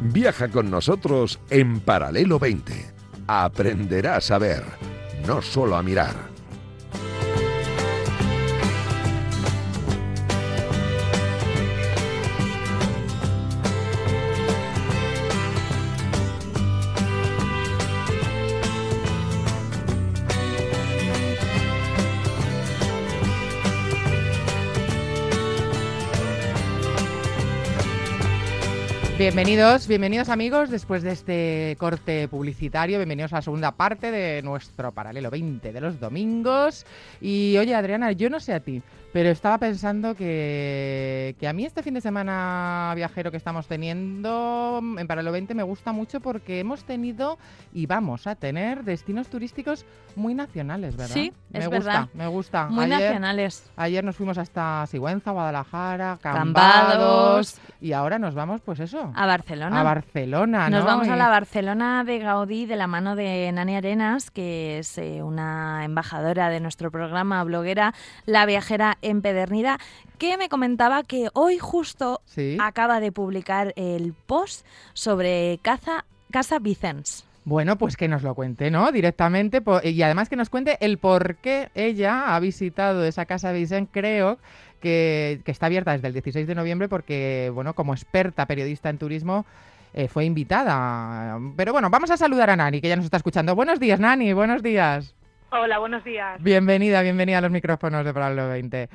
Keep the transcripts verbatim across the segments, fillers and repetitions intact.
Viaja con nosotros en Paralelo veinte. Aprenderás a ver, no solo a mirar. Bienvenidos, bienvenidos amigos, después de este corte publicitario, bienvenidos a la segunda parte de nuestro Paralelo veinte de los domingos. Y oye, Adriana, yo no sé a ti, pero estaba pensando que, que a mí este fin de semana viajero que estamos teniendo en Paralelo veinte me gusta mucho porque hemos tenido y vamos a tener destinos turísticos muy nacionales, ¿verdad? Sí, me es gusta, verdad. Me gusta, Muy ayer, nacionales. Ayer nos fuimos hasta Sigüenza, Guadalajara, Cambados. Cambados, y ahora nos vamos, pues eso, a Barcelona. A Barcelona, ¿no? Nos vamos y... a la Barcelona de Gaudí de la mano de Nani Arenas, que es eh, una embajadora de nuestro programa, bloguera, La Viajera Empedernida, que me comentaba que hoy justo ¿Sí? acaba de publicar el post sobre Casa, Casa Vicens. Bueno, pues que nos lo cuente, ¿no? Directamente, y además que nos cuente el por qué ella ha visitado esa Casa Vicens, creo que, que está abierta desde el dieciséis de noviembre porque, bueno, como experta periodista en turismo, eh, fue invitada. Pero bueno, vamos a saludar a Nani, que ya nos está escuchando. Buenos días, Nani, buenos días. Hola, buenos días. Bienvenida, bienvenida a los micrófonos de Paralelo veinte.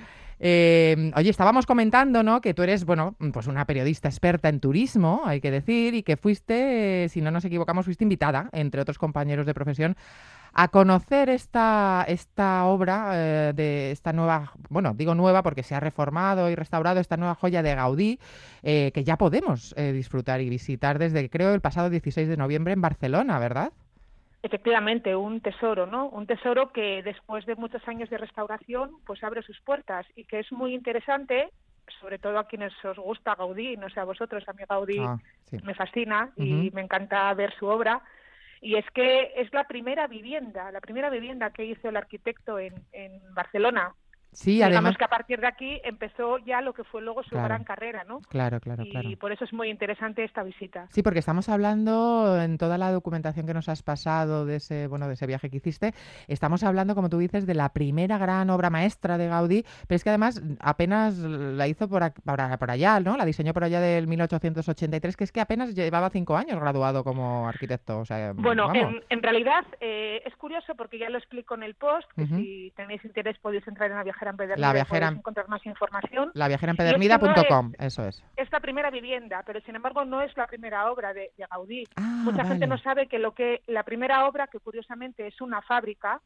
Eh, oye, estábamos comentando, ¿no?, que tú eres, bueno, pues una periodista experta en turismo, hay que decir, y que fuiste, eh, si no nos equivocamos, fuiste invitada, entre otros compañeros de profesión, a conocer esta, esta obra eh, de esta nueva, bueno, digo nueva porque se ha reformado y restaurado, esta nueva joya de Gaudí, eh, que ya podemos eh, disfrutar y visitar desde, creo, el pasado dieciséis de noviembre en Barcelona, ¿verdad? Efectivamente, un tesoro, ¿no? Un tesoro que después de muchos años de restauración, pues abre sus puertas y que es muy interesante, sobre todo a quienes os gusta Gaudí, no sé a vosotros, a mí Gaudí Ah, sí. me fascina y Uh-huh. me encanta ver su obra. Y es que es la primera vivienda, la primera vivienda que hizo el arquitecto en, en Barcelona. Sí, Digamos además... que a partir de aquí empezó ya lo que fue luego su Claro. gran carrera, ¿no? Claro, claro, y claro. por eso es muy interesante esta visita. Sí, porque estamos hablando en toda la documentación que nos has pasado de ese, bueno, de ese viaje que hiciste, estamos hablando, como tú dices, de la primera gran obra maestra de Gaudí, pero es que además apenas la hizo por, ac- por, por allá, ¿no? La diseñó por allá del mil ochocientos ochenta y tres, que es que apenas llevaba cinco años graduado como arquitecto, o sea, Bueno, vamos. en, en realidad eh, es curioso porque ya lo explico en el post, que Ujú. si tenéis interés podéis entrar en La Viajera Empedernida La y Viajera- podéis encontrar más información. La viajera Y es que empedernida punto com, no eso es. Es la primera vivienda, pero sin embargo no es la primera obra de, de Gaudí. Ah, Mucha vale. gente no sabe que lo que la primera obra, que curiosamente es una fábrica,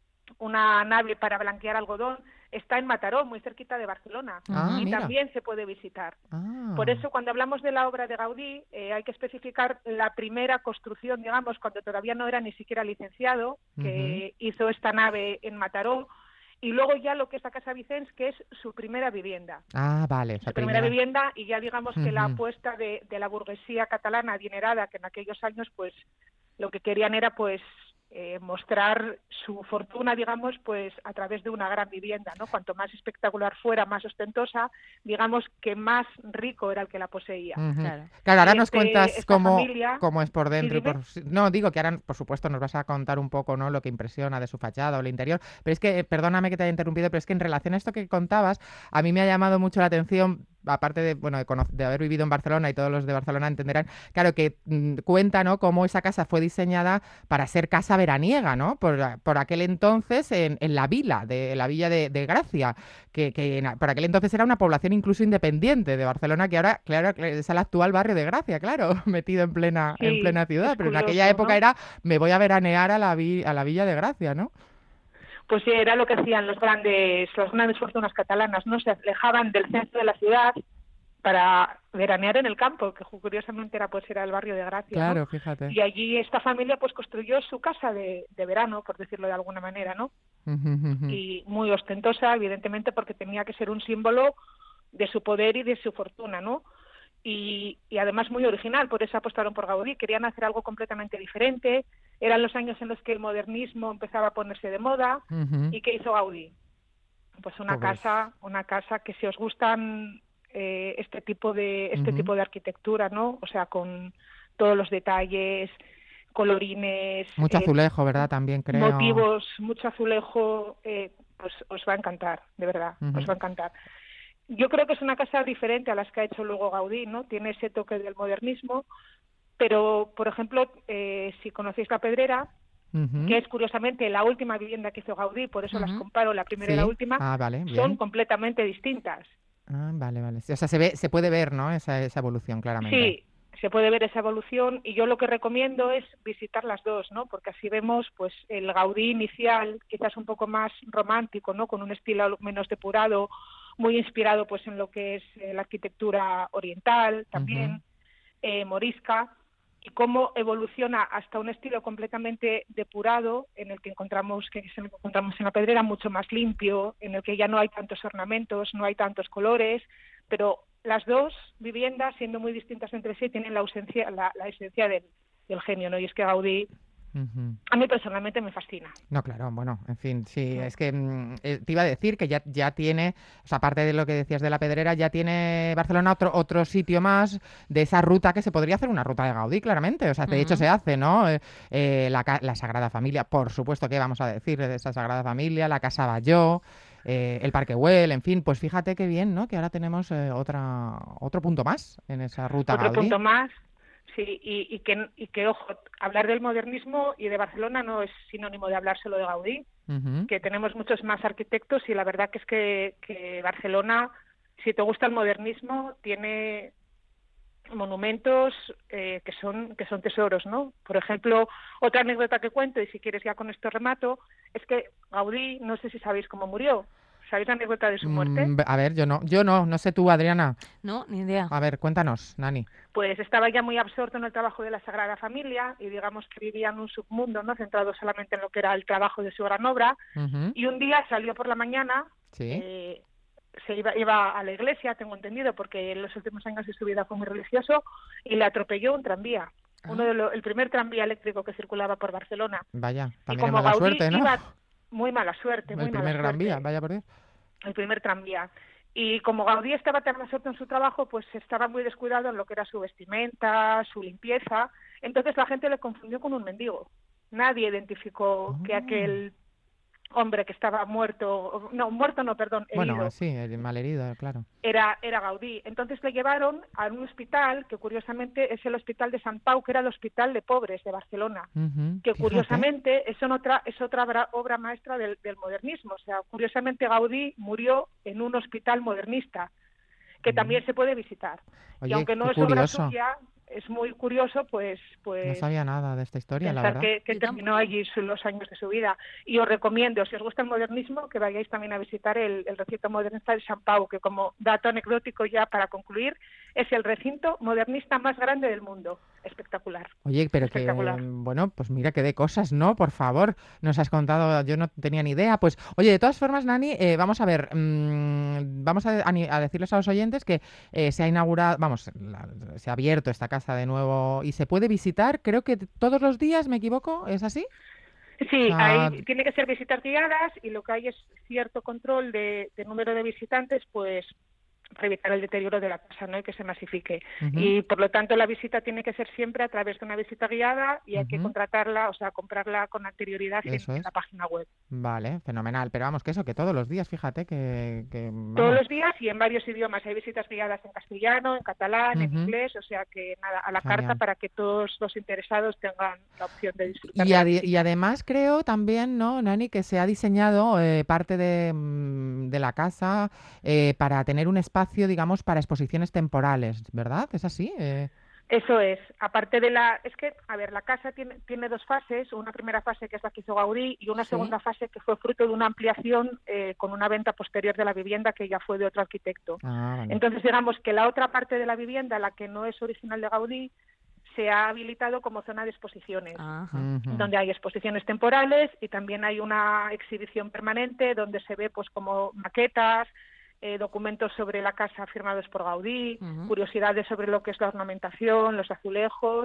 una nave para blanquear algodón, está en Mataró, muy cerquita de Barcelona, Ah, y mira. también se puede visitar. Ah. Por eso, cuando hablamos de la obra de Gaudí, eh, hay que especificar la primera construcción, digamos, cuando todavía no era ni siquiera licenciado, que uh-huh. hizo esta nave en Mataró, y luego ya lo que es la Casa Vicens, que es su primera vivienda. Ah, vale. Su primera, primera vivienda, y ya digamos que uh-huh. la apuesta de, de la burguesía catalana adinerada, que en aquellos años, pues, lo que querían era, pues, Eh, mostrar su fortuna, digamos, pues a través de una gran vivienda, ¿no? Cuanto más espectacular fuera, más ostentosa, digamos que más rico era el que la poseía. Uh-huh. Claro. claro, ahora y nos este, cuentas cómo, familia, cómo es por dentro. Y por... ¿sí, no, digo que ahora, por supuesto, nos vas a contar un poco, ¿no?, lo que impresiona de su fachada o el interior, pero es que, perdóname que te haya interrumpido, pero es que en relación a esto que contabas, a mí me ha llamado mucho la atención, aparte de, bueno, de, cono- de haber vivido en Barcelona, y todos los de Barcelona entenderán, claro, que mmm, cuenta, ¿no?, cómo esa casa fue diseñada para ser casa veraniega, ¿no?, por, por aquel entonces en, en la vila, de la villa de, de Gracia, que, que en, por aquel entonces era una población incluso independiente de Barcelona, que ahora, claro, es el actual barrio de Gracia, claro, metido en plena, sí, en plena ciudad, pero curioso, en aquella época, ¿no?, era, me voy a veranear a la, vi, a la villa de Gracia, ¿no? Pues sí, era lo que hacían los grandes, las grandes fortunas catalanas, ¿no? Se alejaban del centro de la ciudad para veranear en el campo, que curiosamente era, pues, era el barrio de Gracia, Claro, ¿no? fíjate. Y allí esta familia, pues, construyó su casa de, de verano, por decirlo de alguna manera, ¿no? Uh-huh. Y muy ostentosa, evidentemente, porque tenía que ser un símbolo de su poder y de su fortuna, ¿no? Y, y además muy original, por eso apostaron por Gaudí, querían hacer algo completamente diferente, eran los años en los que el modernismo empezaba a ponerse de moda. Uh-huh. ¿Y qué hizo Gaudí? Pues una Pues... casa, una casa que si os gustan eh, este tipo de este Ujú. tipo de arquitectura, ¿no? O sea, con todos los detalles, colorines, Mucho eh, azulejo, ¿verdad? También creo. motivos, mucho azulejo, eh, pues os va a encantar, de verdad, Ujú. os va a encantar. Yo creo que es una casa diferente a las que ha hecho luego Gaudí, ¿no? Tiene ese toque del modernismo, pero, por ejemplo, eh, si conocéis La Pedrera, Ujú. que es curiosamente la última vivienda que hizo Gaudí, por eso las Ujú. comparo, la primera y la Sí. última, Ah, vale, son bien. completamente distintas. Ah, vale, vale. Sí, o sea, se ve, se puede ver, ¿no? Esa, esa evolución, claramente. Sí, se puede ver esa evolución y yo lo que recomiendo es visitar las dos, ¿no? Porque así vemos pues el Gaudí inicial, quizás un poco más romántico, ¿no? Con un estilo menos depurado, muy inspirado pues en lo que es eh, la arquitectura oriental también, Ujú. eh, morisca, y cómo evoluciona hasta un estilo completamente depurado en el que encontramos que es el que encontramos en La Pedrera, mucho más limpio, en el que ya no hay tantos ornamentos, no hay tantos colores, pero las dos viviendas, siendo muy distintas entre sí, tienen la ausencia, la, la esencia del, del genio, ¿no? Y es que Gaudí Ujú. a mí personalmente me fascina. No, claro, bueno, en fin, sí, Mm. es que mm, eh, te iba a decir que ya, ya tiene, o sea, aparte de lo que decías de La Pedrera, ya tiene Barcelona otro, otro sitio más de esa ruta que se podría hacer una ruta de Gaudí, claramente, o sea, de hecho Ujú. se hace, ¿no? Eh, eh, la, ca- la Sagrada Familia, por supuesto que vamos a decir de esa Sagrada Familia, la Casa Batlló, eh, el Parque Güell, en fin, pues fíjate qué bien, ¿no? Que ahora tenemos eh, otra, otro punto más en esa ruta Otro Gaudí. punto más, sí, y, y, que, y que, ojo, hablar del modernismo y de Barcelona no es sinónimo de hablar solo de Gaudí, Ujú. que tenemos muchos más arquitectos y la verdad que es que, que Barcelona, si te gusta el modernismo, tiene monumentos eh, que son que son tesoros, ¿no? Por ejemplo, otra anécdota que cuento, y si quieres ya con esto remato, es que Gaudí, no sé si sabéis cómo murió. ¿Sabéis la anécdota de su muerte? Mm, a ver, yo no, yo no, no sé tú, Adriana. No, ni idea. A ver, cuéntanos, Nani. Pues estaba ya muy absorto en el trabajo de la Sagrada Familia y digamos que vivía en un submundo, ¿no? Centrado solamente en lo que era el trabajo de su gran obra. Ujú. Y un día salió por la mañana, Sí. eh, se iba, iba a la iglesia, tengo entendido, porque en los últimos años de su vida fue muy religioso, y le atropelló un tranvía, uno de lo- el primer tranvía eléctrico que circulaba por Barcelona. Vaya, Y también es como mala Gaudí suerte, ¿no? iba, muy mala suerte, El muy mala primer Gran Vía, suerte, vaya por Dios. el primer tranvía. Y como Gaudí estaba tan absorto en su trabajo, pues estaba muy descuidado en lo que era su vestimenta, su limpieza. Entonces la gente le confundió con un mendigo. Nadie identificó que Oh. aquel hombre que estaba muerto, no, muerto no, perdón, herido, Bueno, sí, el malherido, claro. era, era Gaudí. Entonces le llevaron a un hospital, que curiosamente es el Hospital de Sant Pau, que era el hospital de pobres de Barcelona. Ujú, Que fíjate. curiosamente es otra, es otra obra, obra maestra del, del modernismo. O sea, curiosamente Gaudí murió en un hospital modernista, que Mm. también se puede visitar. Oye, Y aunque no qué es obra curioso. suya, es muy curioso, pues, No pues sabía nada de esta historia, la pensar verdad. que, que Yo terminó tampoco. allí su- los años de su vida. Y os recomiendo, si os gusta el modernismo, que vayáis también a visitar el, el recinto modernista de Sant Pau, que como dato anecdótico ya para concluir, es el recinto modernista más grande del mundo. Espectacular. Oye, pero que, Espectacular. bueno, pues mira qué de cosas, ¿no? Por favor, nos has contado, yo no tenía ni idea. Pues, oye, de todas formas, Nani, eh, vamos a ver, mm, vamos a, a ni- a decirles a los oyentes que eh, se ha inaugurado, vamos, la- se ha abierto esta casa de nuevo y se puede visitar, creo que todos los días, ¿me equivoco? ¿Es así? O Sí, sea, hay, tiene que ser visitas guiadas y lo que hay es cierto control de, de número de visitantes, pues para evitar el deterioro de la casa, ¿no? Y que se masifique. ujú, Y por lo tanto la visita tiene que ser siempre a través de una visita guiada y hay que ujú, contratarla, o sea, comprarla con anterioridad en, eso en es. la página web. Vale, fenomenal. Pero vamos, que eso, que todos los días, fíjate, que, que Todos vamos. los días y en varios idiomas. Hay visitas guiadas en castellano, en catalán, en Ujú, inglés, o sea que nada, a la genial. carta para que todos los interesados tengan la opción de disfrutar Y, de la adi- y visita. además creo también, ¿no, Nani, que se ha diseñado eh, parte de, mm, de la casa eh, para tener un espacio, digamos, para exposiciones temporales, ¿verdad? ¿Es así? Eh, Eso es, aparte de la... Es que, a ver, la casa tiene, tiene dos fases, una primera fase que es la que hizo Gaudí y una Sí. segunda fase que fue fruto de una ampliación eh, con una venta posterior de la vivienda que ya fue de otro arquitecto. ah, vale. Entonces, digamos que la otra parte de la vivienda, la que no es original de Gaudí, se ha habilitado como zona de exposiciones, Ajá. Ujú, donde hay exposiciones temporales y también hay una exhibición permanente donde se ve pues como maquetas, eh, documentos sobre la casa firmados por Gaudí, Ujú. curiosidades sobre lo que es la ornamentación, los azulejos.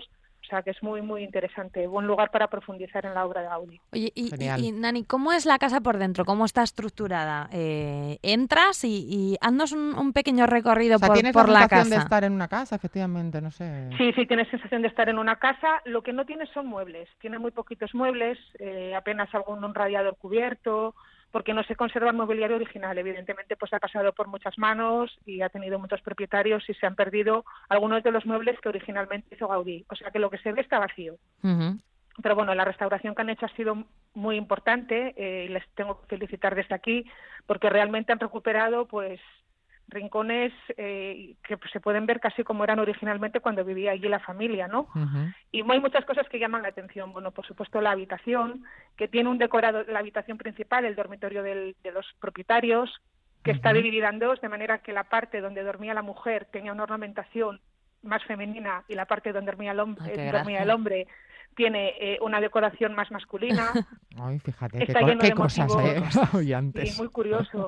O sea, que es muy, muy interesante. Buen lugar para profundizar en la obra de Gaudí. Oye, y, y, y Nani, ¿cómo es la casa por dentro? ¿Cómo está estructurada? Eh, entras y, y haznos un, un pequeño recorrido, o sea, por, ¿tienes por la la casa? sensación de estar en una casa, efectivamente? No sé. Sí, sí, tienes sensación de estar en una casa. Lo que no tienes son muebles. Tiene muy poquitos muebles, eh, apenas algún un radiador cubierto, porque no se conserva el mobiliario original. Evidentemente, pues ha pasado por muchas manos y ha tenido muchos propietarios y se han perdido algunos de los muebles que originalmente hizo Gaudí. O sea, que lo que se ve está vacío. Uh-huh. Pero bueno, la restauración que han hecho ha sido muy importante eh, y les tengo que felicitar desde aquí, porque realmente han recuperado, pues, rincones eh, que se pueden ver casi como eran originalmente cuando vivía allí la familia, ¿no? Uh-huh. Y hay muchas cosas que llaman la atención. Bueno, por supuesto la habitación, que tiene un decorado, la habitación principal, el dormitorio del, de los propietarios, que uh-huh. está dividida en dos, de manera que la parte donde dormía la mujer tenía una ornamentación más femenina y la parte donde dormía el hombre, Ay, eh, dormía el hombre tiene eh, una decoración más masculina. Ay, fíjate, está qué, lleno qué de cosas, motivos, ¿eh? antes. Sí, muy curioso.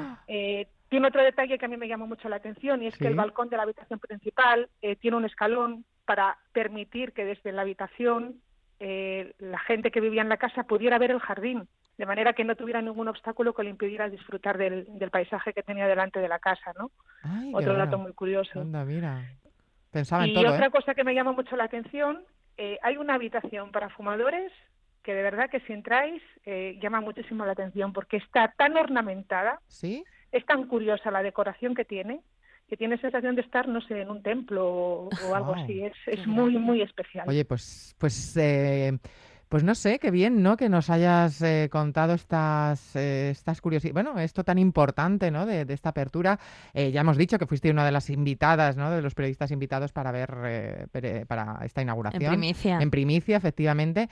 Eh, tiene otro detalle que a mí me llamó mucho la atención y es ¿Sí? que el balcón de la habitación principal eh, tiene un escalón para permitir que desde la habitación eh, la gente que vivía en la casa pudiera ver el jardín, de manera que no tuviera ningún obstáculo que le impidiera disfrutar del, del paisaje que tenía delante de la casa, ¿no? Ay, otro bueno. dato muy curioso. Anda, mira. Pensaba en y todo, otra ¿eh? cosa que me llama mucho la atención, eh, hay una habitación para fumadores que de verdad que si entráis eh, llama muchísimo la atención porque está tan ornamentada. ¿Sí? Es tan curiosa la decoración que tiene, que tiene sensación de estar, no sé, en un templo o, o algo wow. así. Es, es muy, muy especial. Oye, pues, pues, eh, pues no sé, qué bien, ¿no? Que nos hayas eh, contado estas, eh, estas curiosidades. Bueno, esto tan importante, ¿no? De, de esta apertura. Eh, ya hemos dicho que fuiste una de las invitadas, ¿no? De los periodistas invitados para ver, eh, para esta inauguración. En primicia. En primicia, efectivamente.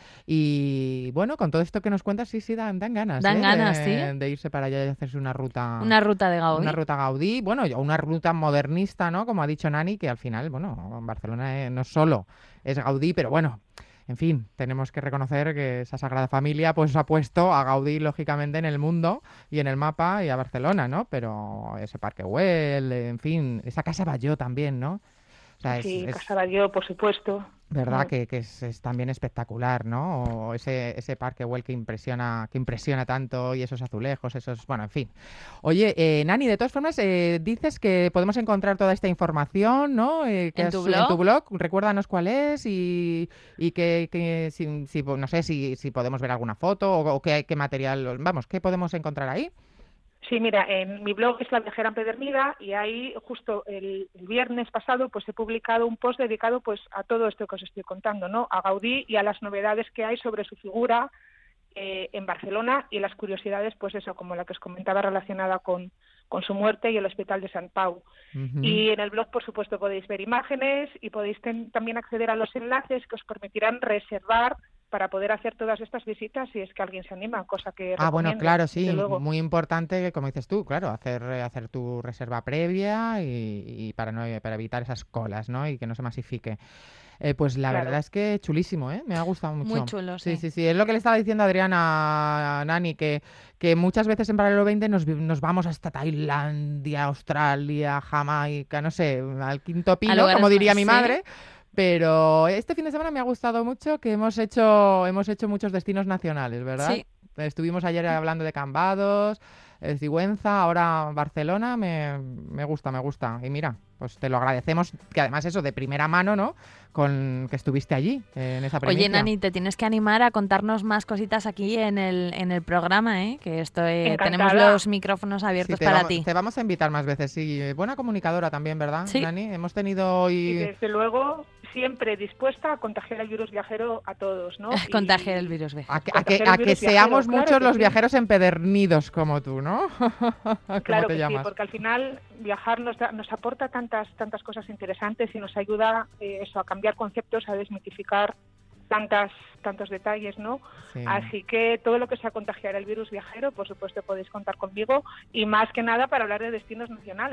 Y bueno, con todo esto que nos cuentas, sí, sí, dan, dan ganas. Dan ¿eh? ganas, de, sí. De irse para allá y hacerse una ruta. Una ruta de Gaudí. Una ruta Gaudí, bueno, una ruta modernista, ¿no? Como ha dicho Nani, que al final, bueno, Barcelona no solo es Gaudí, pero bueno, en fin, tenemos que reconocer que esa Sagrada Familia pues ha puesto a Gaudí, lógicamente, en el mundo y en el mapa y a Barcelona, ¿no? Pero ese Parque Güell, en fin, esa Casa Batlló también, ¿no? O sea, es, sí, es... Casa Batlló, por supuesto. ¿Verdad? Que, que es, es también espectacular, ¿no? O ese, ese Parque Güell que impresiona, que impresiona tanto y esos azulejos, esos... Bueno, en fin. Oye, eh, Nani, de todas formas, eh, dices que podemos encontrar toda esta información, ¿no? Eh, que ¿En has, tu blog? En tu blog. Recuérdanos cuál es y, y que, que si, si, no sé, si, si podemos ver alguna foto o, o qué, qué material... Vamos, ¿qué podemos encontrar ahí? Sí, mira, en mi blog es La Viajera Empedernida y ahí justo el, el viernes pasado pues he publicado un post dedicado pues a todo esto que os estoy contando, ¿no? A Gaudí y a las novedades que hay sobre su figura eh, en Barcelona y las curiosidades, pues eso, como la que os comentaba relacionada con, con su muerte y el Hospital de Sant Pau. Uh-huh. Y en el blog, por supuesto, podéis ver imágenes y podéis ten, también acceder a los enlaces que os permitirán reservar para poder hacer todas estas visitas si es que alguien se anima, cosa que Ah, bueno, claro, sí, luego. Muy importante, como dices tú, claro, hacer hacer tu reserva previa y, y para no para evitar esas colas, ¿no? Y que no se masifique. Eh, pues la claro. verdad es que chulísimo, ¿eh? Me ha gustado mucho. Muy chulo, sí. Sí, sí, sí. Es lo que le estaba diciendo Adriana a Nani, que, que muchas veces en Paralelo veinte nos, nos vamos hasta Tailandia, Australia, Jamaica, no sé, al quinto pino, como diría mi madre. ¿Sí? Pero este fin de semana me ha gustado mucho que hemos hecho hemos hecho muchos destinos nacionales, ¿verdad? Sí. Estuvimos ayer hablando de Cambados, eh, Sigüenza, ahora Barcelona, me, me gusta, me gusta. Y mira, pues te lo agradecemos, que además eso, de primera mano, ¿no? Con que estuviste allí, eh, en esa primicia. Oye, Nani, te tienes que animar a contarnos más cositas aquí en el en el programa, ¿eh? Que esto eh, tenemos los micrófonos abiertos sí, para vamos, ti. Te vamos a invitar más veces, sí. Buena comunicadora también, ¿verdad, sí. Nani? Hemos tenido hoy... Y desde luego, siempre dispuesta a contagiar el virus viajero a todos, ¿no? Y... Contagiar el virus viajero. A que, a que, a que seamos viajero, muchos claro los sí. viajeros empedernidos como tú, ¿no? Claro te que llamas? sí, porque al final viajar nos, da, nos aporta tantas tantas cosas interesantes y nos ayuda eh, eso a cambiar conceptos, a desmitificar tantas tantos detalles, ¿no? Sí. Así que todo lo que sea contagiar el virus viajero, por supuesto podéis contar conmigo y más que nada para hablar de destinos nacionales.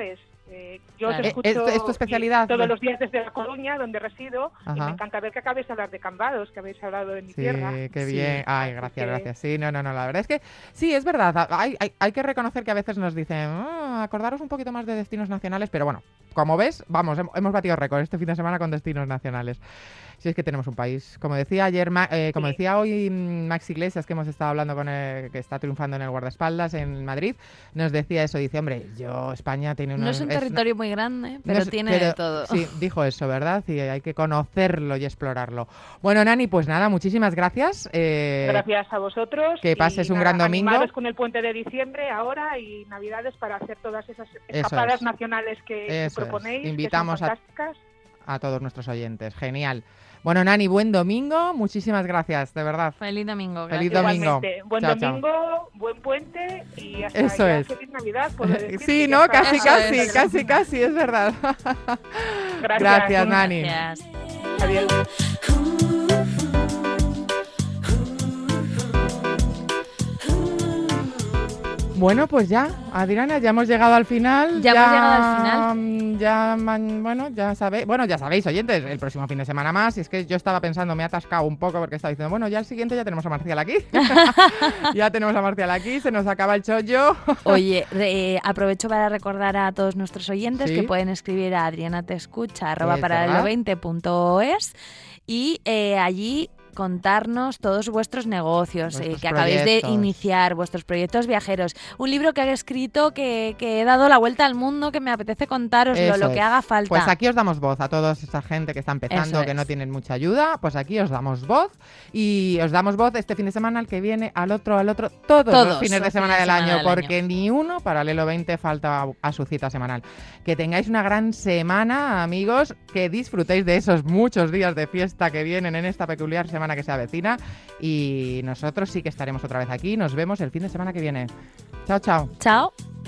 Eh, yo Claro. os escucho ¿Es- es tu especialidad? todos los días desde La Coruña, donde resido, y Ajá. me encanta ver que acabéis de hablar de Cambados, que habéis hablado de mi Sí, tierra. qué Sí. bien. Ay, Así gracias, que- gracias. Sí, no, no, no, la verdad es que sí, es verdad. Hay, hay, hay que reconocer que a veces nos dicen, "Ah, acordaros un poquito más de destinos nacionales", pero bueno, como ves, vamos, hem- hemos batido récord este fin de semana con destinos nacionales. Si es que tenemos un país. Como decía ayer, Ma- eh, como Sí. decía hoy mm, Max Iglesias, que hemos estado hablando con él, que está triunfando en el guardaespaldas en Madrid, nos decía eso, dice, hombre, yo, España tiene unos... No es un es- territorio muy grande, no pero es- tiene pero de todo. Sí, dijo eso, ¿verdad? Y hay que conocerlo y explorarlo. Bueno, Nani, pues nada, muchísimas gracias. eh, Gracias a vosotros. que y pases un nada, gran domingo. animados con el puente de diciembre ahora y Navidades para hacer todas esas escapadas es. nacionales que, que Eso es. proponéis, Invitamos que son a- fantásticas. a todos nuestros oyentes. Genial. Bueno, Nani, buen domingo. Muchísimas gracias, de verdad. Feliz domingo. Feliz gracias. domingo. Igualmente, buen Chao, chao. domingo, buen puente y hasta Eso ya es. feliz Navidad. puedo decir, Sí, que no, ya está casi, a la casi, vuelta de la casi, esquina. casi, es verdad. Gracias, Gracias, un- Nani. Gracias. Adiós. Bueno, pues ya, Adriana, ya hemos llegado al final. Ya hemos llegado al final. mm, Ya, man- bueno, ya sabéis, bueno, ya sabéis, oyentes, el próximo fin de semana más. Y es que yo estaba pensando, me he atascado un poco porque estaba diciendo, bueno, ya el siguiente ya tenemos a Marcial aquí. Ya tenemos a Marcial aquí, se nos acaba el chollo. Oye, re- eh, aprovecho para recordar a todos nuestros oyentes Sí. que pueden escribir a adrianatescucha arroba Es paralelo verdad. veinte punto es y eh, allí contarnos todos vuestros negocios eh, Vuestros que acabéis proyectos. de iniciar, vuestros proyectos viajeros. Un libro que he escrito que, que he dado la vuelta al mundo, que me apetece contaroslo, Eso lo que es. haga falta. Pues aquí os damos voz a toda esa gente que está empezando, Eso que no es. tienen mucha ayuda. Pues aquí os damos voz y os damos voz este fin de semana, al que viene, al otro, al otro, todos, Todos los fines de los semana fines del de semana año, del porque ni uno, Paralelo veinte, falta a, a su cita semanal. Que tengáis una gran semana, amigos, que disfrutéis de esos muchos días de fiesta que vienen en esta peculiar semana que se avecina. Y nosotros sí que estaremos otra vez aquí. Nos vemos el fin de semana que viene. Chao, chao. Chao.